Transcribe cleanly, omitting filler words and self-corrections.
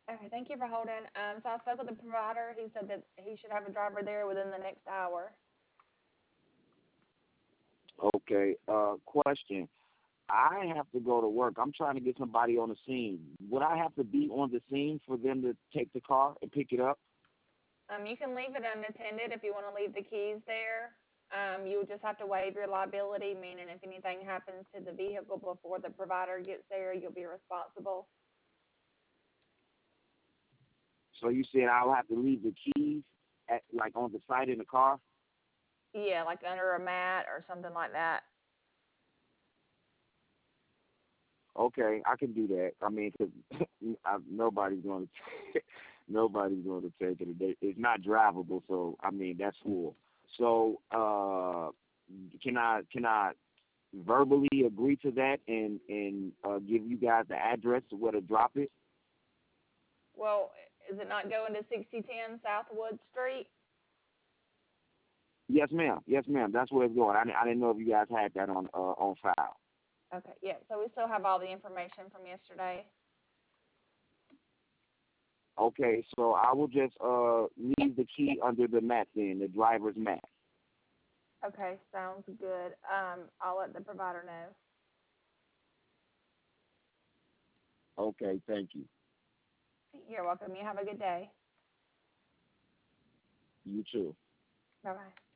Okay, thank you for holding. So I spoke with the provider. He said that he should have a driver there within the next hour. Okay. Question. I have to go to work. I'm trying to get somebody on the scene. Would I have to be on the scene for them to take the car and pick it up? You can leave it unattended if you want to leave the keys there. You'll just have to waive your liability, meaning if anything happens to the vehicle before the provider gets there, you'll be responsible. So you said I'll have to leave the keys at like on the side in the car? Yeah, like under a mat or something like that. Okay, I can do that. I mean, 'cause nobody's going to nobody's going to take it. It's not drivable, so I mean that's cool. So can I verbally agree to that and give you guys the address of where to drop it? Well, is it not going to 6010 South Wood Street? Yes, ma'am. Yes, ma'am. That's where it's going. I didn't know if you guys had that on file. Okay, yeah. So we still have all the information from yesterday. Okay, so I will just leave the key under the mat then, the driver's mat. Okay, sounds good. I'll let the provider know. Okay, thank you. You're welcome. You have a good day. You too. Bye bye.